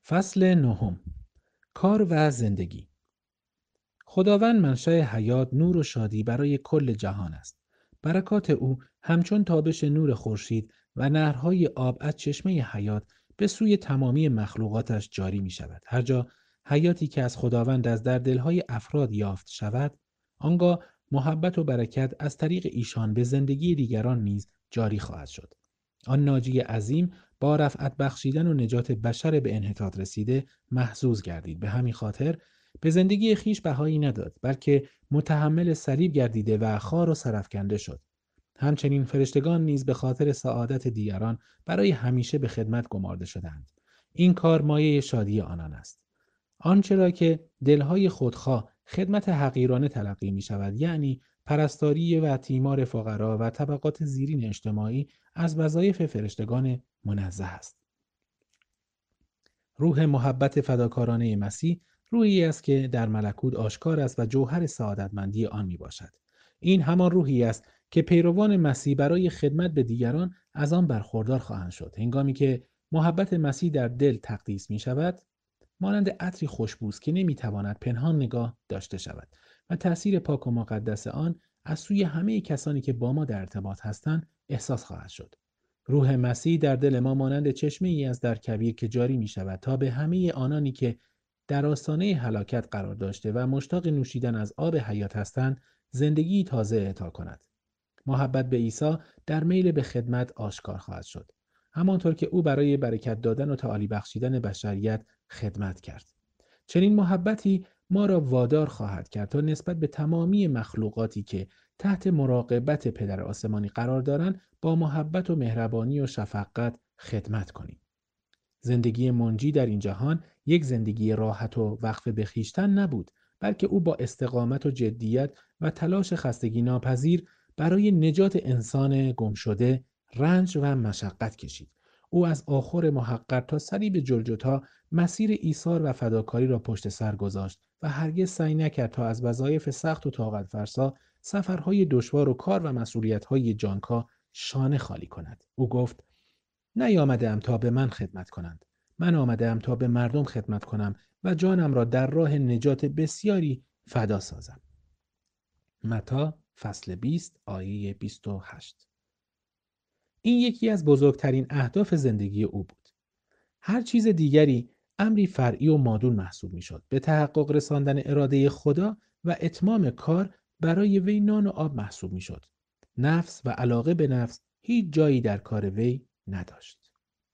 فصل نهم. کار و زندگی. خداوند منشأ حیات، نور و شادی برای کل جهان است. برکات او همچون تابش نور خورشید و نهرهای آب از چشمه حیات به سوی تمامی مخلوقاتش جاری می شود. هر جا حیاتی که از خداوند از در دلهای افراد یافت شود، آنگاه محبت و برکت از طریق ایشان به زندگی دیگران نیز جاری خواهد شد. آن ناجی عظیم با رفعت بخشیدن و نجات بشر به انحطاط رسیده محظوظ گردید. به همین خاطر به زندگی خیش بهایی نداد، بلکه متحمل صلیب گردیده و خوار و سرافکنده شد. همچنین فرشتگان نیز به خاطر سعادت دیگران برای همیشه به خدمت گمارده شدند. این کار مایه شادی آنان است. آنچه را که دلهای خودخواه خدمت حقیرانه تلقی می شود، یعنی پرستاری و تیمار فقرا و طبقات زیرین اجتماعی، از وظایف فرشتگان منزه است. روح محبت فداکارانه مسیح روحی است که در ملکوت آشکار است و جوهر سعادتمندی آن می باشد. این همان روحی است که پیروان مسیح برای خدمت به دیگران از آن برخوردار خواهند شد. هنگامی که محبت مسیح در دل تقدیس می شود، مانند عطری خوشبوست که نمی تواند پنهان نگاه داشته شود و تأثیر پاک و مقدس آن از سوی همه کسانی که با ما در ارتباط هستند احساس خواهد شد. روح مسیح در دل ما مانند چشمه ای از در کبیر که جاری می شود تا به همه آنانی که در آستانه هلاکت قرار داشته و مشتاق نوشیدن از آب حیات هستند زندگی تازه اعطا کند. محبت به عیسی در میل به خدمت آشکار خواهد شد، همانطور که او برای برکت دادن و تعالی بخشیدن بشریت خدمت کرد. چنین محبتی ما را وادار خواهد کرد تا نسبت به تمامی مخلوقاتی که تحت مراقبت پدر آسمانی قرار دارند با محبت و مهربانی و شفقت خدمت کنیم. زندگی منجی در این جهان یک زندگی راحت و وقف به خویشتن نبود، بلکه او با استقامت و جدیت و تلاش خستگی ناپذیر برای نجات انسان گم شده رنج و مشقت کشید. او از آخر محقر تا صلیب جلجتا مسیر ایثار و فداکاری را پشت سر گذاشت و هرگز سعی نکرد تا از وظایف سخت و طاقت فرسا، سفرهای دشوار و کار و مسئولیت‌های جانکا شانه خالی کند. او گفت: نیامده‌ام تا به من خدمت کنند. من آمده‌ام تا به مردم خدمت کنم و جانم را در راه نجات بسیاری فدا سازم. متی فصل 20 آیه 28. این یکی از بزرگترین اهداف زندگی او بود. هر چیز دیگری امری فرعی و مادون محسوب می‌شد. به تحقق رساندن اراده خدا و اتمام کار برای وی نان و آب محسوب می‌شد. نفس و علاقه به نفس هیچ جایی در کار وی نداشت.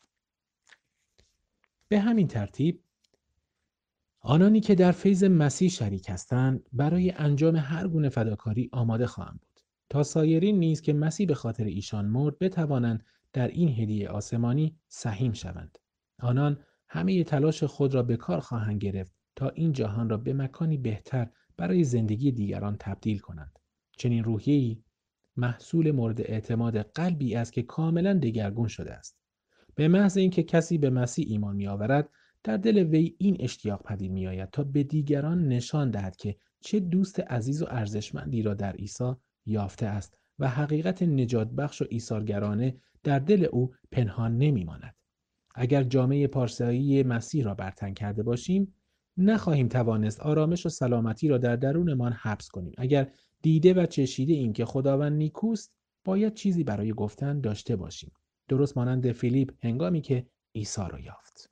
به همین ترتیب آنانی که در فیض مسیح شریک هستند برای انجام هر گونه فداکاری آماده خواهند بود تا سایرین نیز که مسیح به خاطر ایشان مرد بتوانند در این هدیه آسمانی سهیم شوند. آنان همه تلاش خود را به کار خواهند گرفت تا این جهان را به مکانی بهتر برای زندگی دیگران تبدیل کنند. چنین روحیه‌ای محصول مورد اعتماد قلبی است که کاملا دگرگون شده است. به محض اینکه کسی به مسیح ایمان می‌آورد، در دل وی این اشتیاق پدید می‌آید تا به دیگران نشان دهد که چه دوست عزیز و ارزشمندی را در عیسی یافته است و حقیقت نجات بخش و ایثارگرانه در دل او پنهان نمی‌ماند. اگر جامعه پارسایی مسیح را بر تن کرده باشیم، نخواهیم توانست آرامش و سلامتی را در درونمان حبس کنیم. اگر دیده و چشیده ایم که خداوند نیکوست، باید چیزی برای گفتن داشته باشیم. درست مانند فیلیپ هنگامی که عیسی را یافت.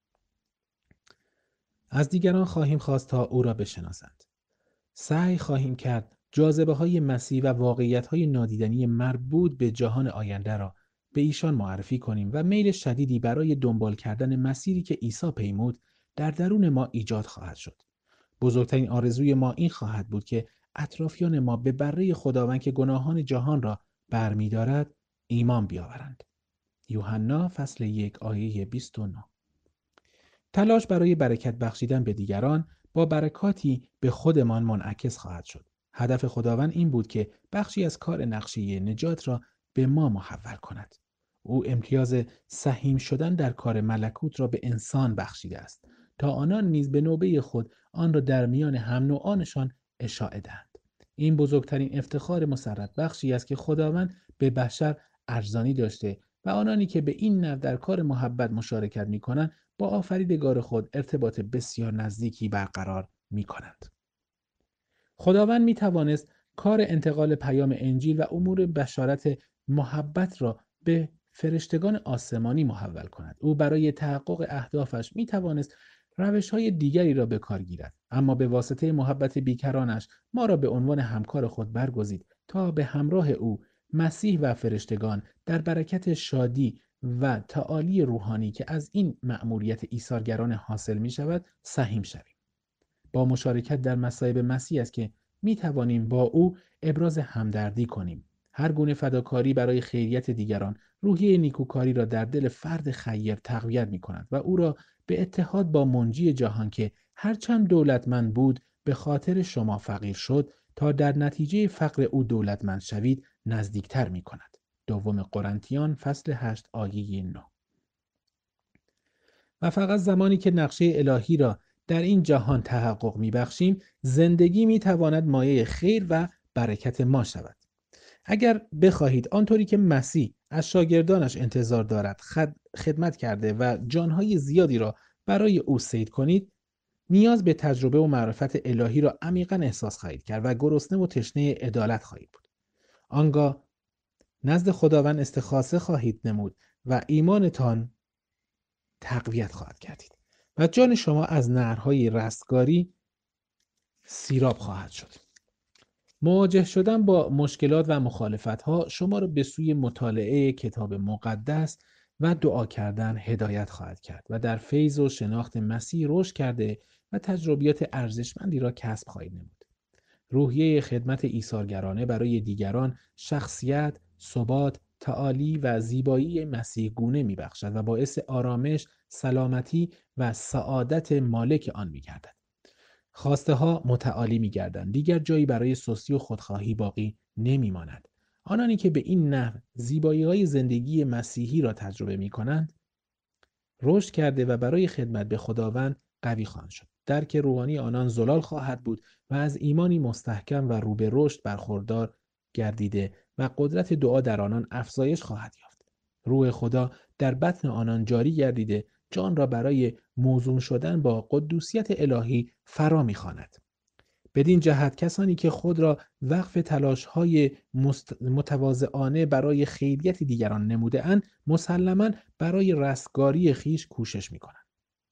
از دیگران خواهیم خواست تا او را بشناسند. سعی خواهیم کرد جاذبه‌های مسیح و واقعیت‌های نادیدنی مربوط به جهان آینده را به ایشان معرفی کنیم و میل شدیدی برای دنبال کردن مسیری که عیسی پیمود در درون ما ایجاد خواهد شد. بزرگترین آرزوی ما این خواهد بود که اطرافیان ما به بره خداوند که گناهان جهان را برمی‌دارد ایمان بیاورند. یوحنا فصل 1 آیه 29. تلاش برای برکت بخشیدن به دیگران با برکاتی به خودمان منعکس خواهد شد. هدف خداوند این بود که بخشی از کار نقشه نجات را به ما محول کند. او امتیاز سهیم شدن در کار ملکوت را به انسان بخشیده است تا آنان نیز به نوبه خود آن را در میان هم نوعانشان اشاعه دهند. این بزرگترین افتخار مسرت بخشی است که خداوند به بشر ارزانی داشته و آنانی که به این نحو در کار محبت مشارکت می‌کنند با آفریدگار خود ارتباط بسیار نزدیکی برقرار می کنند. خداوند می توانست کار انتقال پیام انجیل و امور بشارت محبت را به فرشتگان آسمانی محول کند. او برای تحقق اهدافش می توانست روش‌های دیگری را به کار گیرد، اما به واسطه محبت بیکرانش ما را به عنوان همکار خود برگزید تا به همراه او مسیح و فرشتگان در برکت شادی و تعالی روحانی که از این مأموریت ایثارگرانه حاصل می شود سهیم شویم. با مشارکت در مصائب مسیح است که می توانیم با او ابراز همدردی کنیم. هر گونه فداکاری برای خیریت دیگران روحیه نیکوکاری را در دل فرد خیر تقویت می کند و او را به اتحاد با منجی جهان که هرچند دولتمند بود به خاطر شما فقیر شد تا در نتیجه فقر او دولتمند شوید نزدیکتر می کند. دوم قرنتیان فصل 8 آیه 9. و فقط زمانی که نقشه الهی را در این جهان تحقق می‌بخشیم، زندگی می‌تواند مایه خیر و برکت ما شود. اگر بخواهید آنطوری که مسیح از شاگردانش انتظار دارد خدمت کرده و جانهای زیادی را برای او صید کنید، نیاز به تجربه و معرفت الهی را عمیقاً احساس خواهید کرد و گرسنه و تشنه عدالت خواهید بود. آنگاه نزد خداوند استخاصه خواهید نمود و ایمانتان تقویت خواهد گردید و جان شما از نهرهای رستگاری سیراب خواهد شد. مواجه شدن با مشکلات و مخالفت‌ها شما را به سوی مطالعه کتاب مقدس و دعا کردن هدایت خواهد کرد و در فیض و شناخت مسیح رشد کرده و تجربیات ارزشمندی را کسب خواهید نمود. روحیه خدمت ایثارگرانه برای دیگران شخصیت، ثبات، تعالی و زیبایی مسیح گونه می‌بخشد و باعث آرامش، سلامتی و سعادت مالک آن می‌گردد. خواسته ها متعالی می‌گردند. دیگر جایی برای سستی و خودخواهی باقی نمی‌ماند. آنانی که به این نحو زیبایی‌های زندگی مسیحی را تجربه می‌کنند، رشد کرده و برای خدمت به خداوند قوی خواهند شد. درک روحانی آنان زلال خواهد بود و از ایمانی مستحکم و رو به رشد برخوردار گردیده و قدرت دعا در آنان افزایش خواهد یافت. روح خدا در بطن آنان جاری گردیده جان را برای موزون شدن با قدوسیت الهی فرا می‌خواند. بدین جهت کسانی که خود را وقف تلاش‌های متواضعانه برای خیریت دیگران نموده اند، مسلماً برای رستگاری خویش کوشش می‌کنند.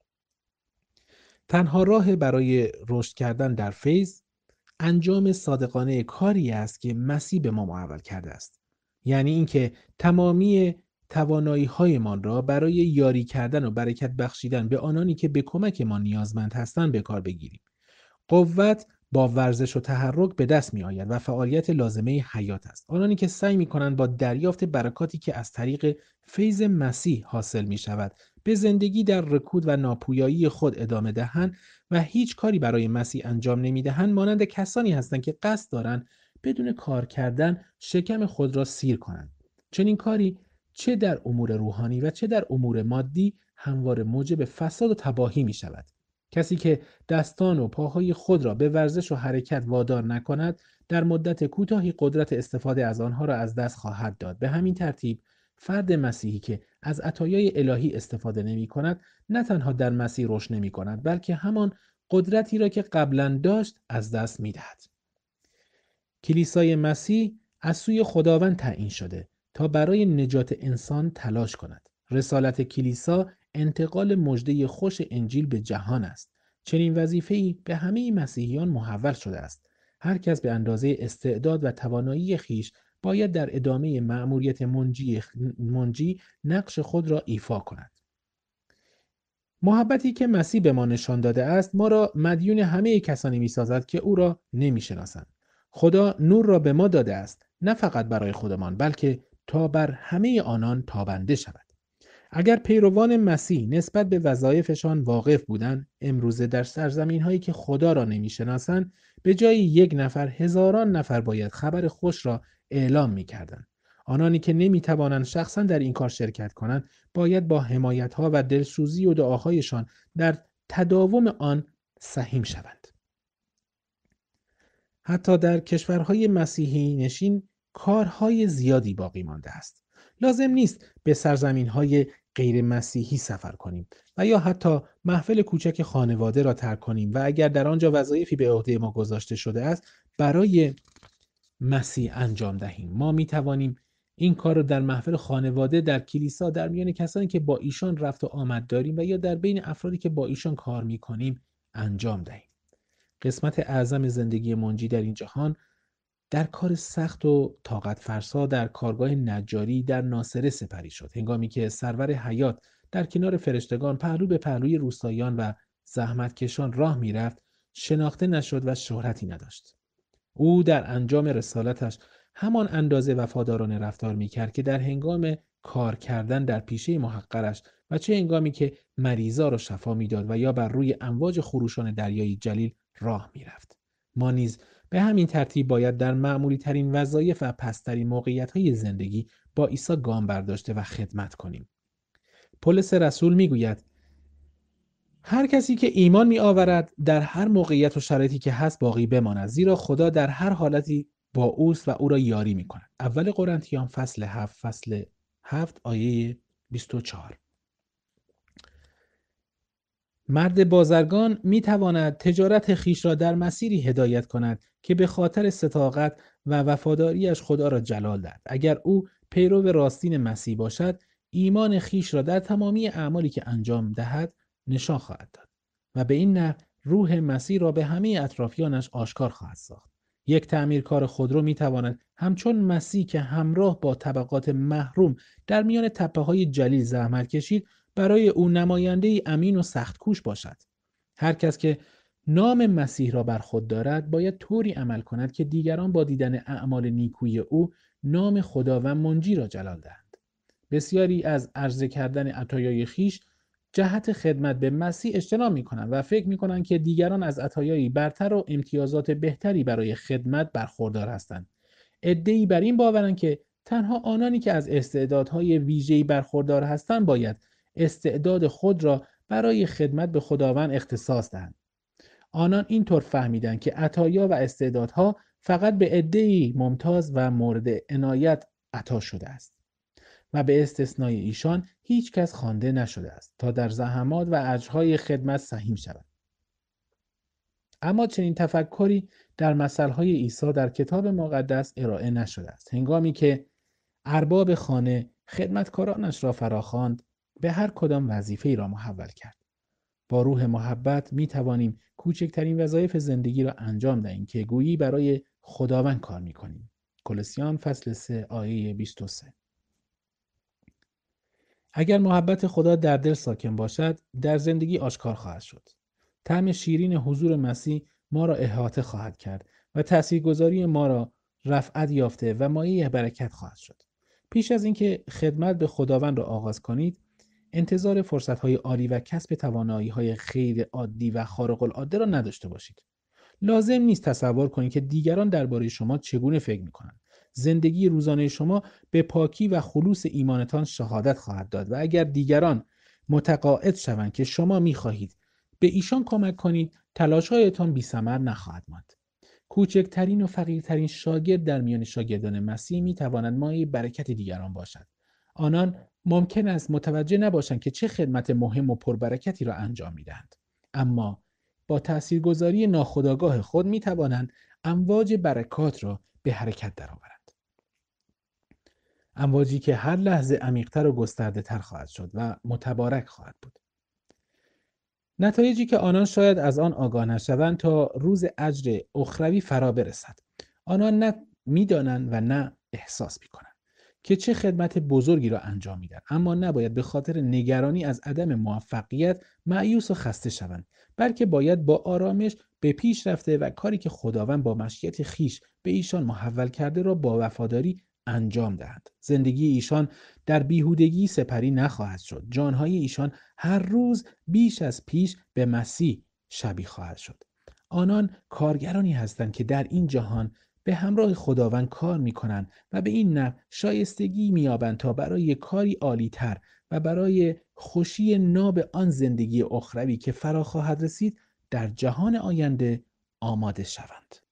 تنها راه برای رشد کردن در فیض، انجام صادقانه کاری است که مسیح به ما محول کرده است. یعنی اینکه تمامی توانایی‌هایمان را برای یاری کردن و برکت بخشیدن به آنانی که به کمک ما نیازمند هستند به کار بگیریم. قوت با ورزش و تحرک به دست می آید و فعالیت لازمه حیات است. آنانی که سعی می کنند با دریافت برکاتی که از طریق فیض مسیح حاصل می شود به زندگی در رکود و ناپویایی خود ادامه دهند و هیچ کاری برای مسیح انجام نمی دهند، مانند کسانی هستند که قصد دارند بدون کار کردن شکم خود را سیر کنند. چنین کاری چه در امور روحانی و چه در امور مادی همواره موجب فساد و تباهی می شود. کسی که دستان و پاهای خود را به ورزش و حرکت وادار نکند، در مدت کوتاهی قدرت استفاده از آنها را از دست خواهد داد. به همین ترتیب فرد مسیحی که از عطایای الهی استفاده نمی کند، نه تنها در مسیح رشد نمی کند، بلکه همان قدرتی را که قبلا داشت از دست می دهد. کلیسای مسیح از سوی خداوند تعیین شده تا برای نجات انسان تلاش کند. رسالت کلیسا انتقال مژده خوش انجیل به جهان است. چنین وظیفه‌ای به همه مسیحیان محول شده است. هر کس به اندازه استعداد و توانایی خیش باید در ادامه مأموریت منجی نقش خود را ایفا کند. محبتی که مسیح به ما نشان داده است ما را مدیون همه کسانی می‌سازد که او را نمی‌شناسند. خدا نور را به ما داده است، نه فقط برای خودمان، بلکه تا بر همه آنان تابنده شود. اگر پیروان مسیح نسبت به وظایفشان واقف بودند، امروزه در سرزمین‌هایی که خدا را نمی‌شناسند، به جای 1 نفر هزاران نفر باید خبر خوش را اعلام می‌کردند. آنانی که نمی‌توانند شخصاً در این کار شرکت کنند، باید با حمایت‌ها و دلسوزی و دعاهایشان در تداوم آن سهیم شوند. حتی در کشورهای مسیحی نشین کارهای زیادی باقی مانده است. لازم نیست به سرزمین‌های غیر مسیحی سفر کنیم و یا حتی محفل کوچک خانواده را ترک کنیم و اگر در آنجا وظایفی به عهده ما گذاشته شده است برای مسیح انجام دهیم. ما می توانیم این کار رو در محفل خانواده، در کلیسا، در میان کسانی که با ایشان رفت و آمد داریم و یا در بین افرادی که با ایشان کار می کنیم انجام دهیم. قسمت اعظم زندگی منجی در این جهان در کار سخت و طاقت فرسا در کارگاه نجاری در ناصره سپری شد، هنگامی که سرور حیات در کنار فرشتگان پهلو به پهلوی روستاییان و زحمتکشان راه میرفت، شناخته نشد و شهرتی نداشت. او در انجام رسالتش همان اندازه وفادارانه رفتار میکرد که در هنگام کار کردن در پیشه محقرش و چه هنگامی که مریضا را شفا میداد و یا بر روی امواج خروشان دریای جلیل راه میرفت. ما نیز به همین ترتیب باید در معمولی ترین وظایف و پسترین موقعیت‌های زندگی با عیسی گام برداشته و خدمت کنیم. پولس رسول میگوید هر کسی که ایمان می آورد در هر موقعیت و شرایطی که هست باقی بماند، زیرا خدا در هر حالتی با اوست و او را یاری می کند. اول قرنتیان فصل 7 آیه 24. مرد بازرگان می تواند تجارت خیش را در مسیری هدایت کند که به خاطر صداقت و وفاداریش خدا را جلال دهد. اگر او پیرو راستین مسیح باشد، ایمان خیش را در تمامی اعمالی که انجام دهد نشان خواهد داد و به این نحو روح مسیح را به همه اطرافیانش آشکار خواهد ساخت. یک تعمیرکار خودرو می تواند همچون مسیح که همراه با طبقات محروم در میان تپه‌های جلیل زحمت کشید برای او نماینده امین و سخت کوش باشد. هر کس که نام مسیح را بر خود دارد باید طوری عمل کند که دیگران با دیدن اعمال نیکویی او نام خدا و منجی را جلال دهند. بسیاری از عرضه کردن عطایای خیش جهت خدمت به مسیح اجتناب می‌کنند و فکر می‌کنند که دیگران از عطایایی برتر و امتیازات بهتری برای خدمت برخوردار هستند. عده‌ای بر این باورند که تنها آنانی که از استعدادهای ویژه‌ای برخوردار هستند باید استعداد خود را برای خدمت به خداوند اختصاص دهند. آنان اینطور فهمیدند که عطایا و استعدادها فقط به عده‌ای ممتاز و مورد عنایت عطا شده است و به استثنای ایشان هیچ کس خوانده نشده است تا در زحمات و اجرهای خدمت سهیم شود. اما چنین تفکری در مثلهای عیسی در کتاب مقدس ارائه نشده است. هنگامی که ارباب خانه خدمتکارانش را فراخواند، به هر کدام وظیفه‌ای را محول کرد. با روح محبت می توانیم کوچکترین وظایف زندگی را انجام دهیم که گویی برای خداوند کار می کنیم. کولوسیان فصل 3 آیه 23. اگر محبت خدا در دل ساکن باشد، در زندگی آشکار خواهد شد. طعم شیرین حضور مسیح ما را احاطه خواهد کرد و تاثیرگذاری ما را رفعت یافته و مایه برکت خواهد شد. پیش از اینکه خدمت به خداوند را آغاز کنید، انتظار فرصت‌های عالی و کسب توانایی‌های غیر عادی و خارق العاده را نداشته باشید. لازم نیست تصور کنید که دیگران درباره شما چگونه فکر می‌کنند. زندگی روزانه شما به پاکی و خلوص ایمانتان شهادت خواهد داد و اگر دیگران متقاعد شوند که شما می‌خواهید به ایشان کمک کنید، تلاش‌هایتان بی‌ثمر نخواهد ماند. کوچکترین و فقیرترین شاگرد در میان شاگردان مسیح می‌تواند مایه برکت دیگران باشد. آنان ممکن است متوجه نباشند که چه خدمت مهم و پربرکتی را انجام می‌دهند، اما با تاثیرگذاری ناخودآگاه خود می‌توانند امواج برکات را به حرکت درآورند. امواجی که هر لحظه عمیق‌تر و گسترده‌تر خواهد شد و متبارک خواهد بود. نتایجی که آنان شاید از آن آگاه نشوند تا روز اجر اخروی فرا برسد. آنان نه می‌دانند و نه احساس می‌کنند که چه خدمت بزرگی را انجام می‌دهند، اما نباید به خاطر نگرانی از عدم موفقیت مایوس و خسته شوند، بلکه باید با آرامش به پیش رفته و کاری که خداوند با مشیت خیش به ایشان محول کرده را با وفاداری انجام دهند. زندگی ایشان در بیهودگی سپری نخواهد شد. جانهای ایشان هر روز بیش از پیش به مسیح شبیه خواهد شد. آنان کارگرانی هستند که در این جهان به همراه خداوند کار می‌کنند و به این نحو شایستگی می‌یابند تا برای کاری عالی‌تر و برای خوشی ناب آن زندگی اخروی که فرا خواهد رسید در جهان آینده آماده شوند.